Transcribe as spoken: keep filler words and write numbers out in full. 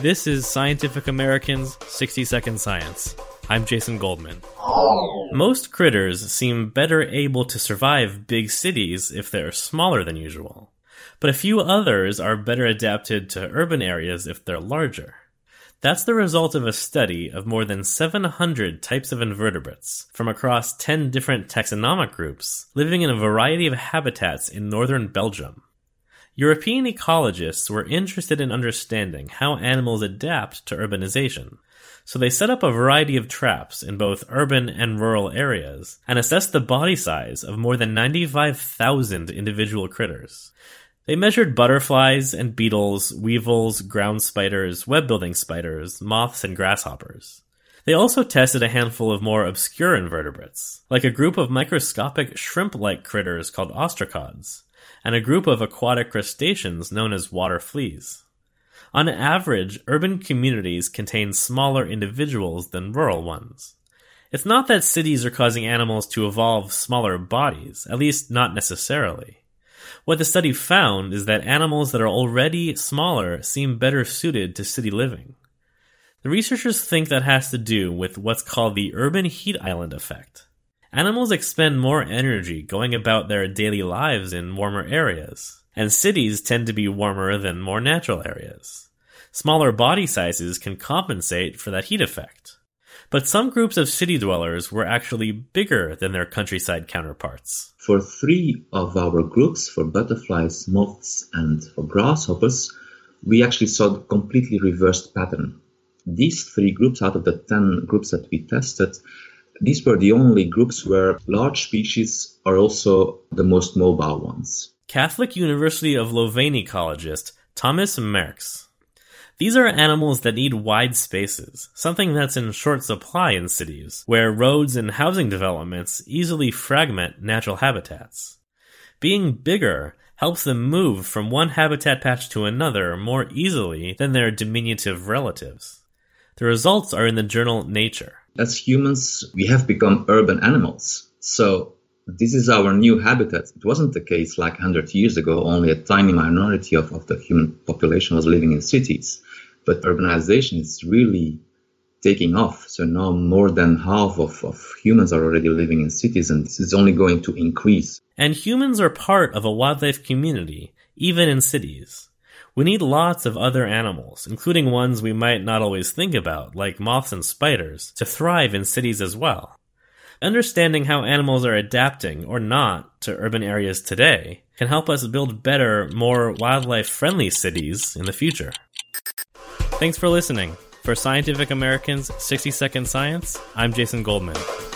This is Scientific American's sixty second Science. I'm Jason Goldman. Most critters seem better able to survive big cities if they're smaller than usual, but a few others are better adapted to urban areas if they're larger. That's the result of a study of more than seven hundred types of invertebrates from across ten different taxonomic groups living in a variety of habitats in northern Belgium. European ecologists were interested in understanding how animals adapt to urbanization, so they set up a variety of traps in both urban and rural areas and assessed the body size of more than ninety-five thousand individual critters. They measured butterflies and beetles, weevils, ground spiders, web-building spiders, moths, and grasshoppers. They also tested a handful of more obscure invertebrates, like a group of microscopic shrimp-like critters called ostracods, and a group of aquatic crustaceans known as water fleas. On average, urban communities contain smaller individuals than rural ones. It's not that cities are causing animals to evolve smaller bodies, at least not necessarily. What the study found is that animals that are already smaller seem better suited to city living. The researchers think that has to do with what's called the urban heat island effect. Animals expend more energy going about their daily lives in warmer areas, and cities tend to be warmer than more natural areas. Smaller body sizes can compensate for that heat effect. But some groups of city dwellers were actually bigger than their countryside counterparts. For three of our groups, for butterflies, moths, and for grasshoppers, we actually saw the completely reversed pattern. These three groups, out of the ten groups that we tested, these were the only groups where large species are also the most mobile ones. Catholic University of Louvain ecologist Thomas Merks. These are animals that need wide spaces, something that's in short supply in cities, where roads and housing developments easily fragment natural habitats. Being bigger helps them move from one habitat patch to another more easily than their diminutive relatives. The results are in the journal Nature. As humans, we have become urban animals. So this is our new habitat. It wasn't the case like one hundred years ago. Only a tiny minority of, of the human population was living in cities. But urbanization is really taking off. So now more than half of, of humans are already living in cities, and this is only going to increase. And humans are part of a wildlife community, even in cities. We need lots of other animals, including ones we might not always think about, like moths and spiders, to thrive in cities as well. Understanding how animals are adapting or not to urban areas today can help us build better, more wildlife-friendly cities in the future. Thanks for listening. For Scientific American's sixty second Science, I'm Jason Goldman.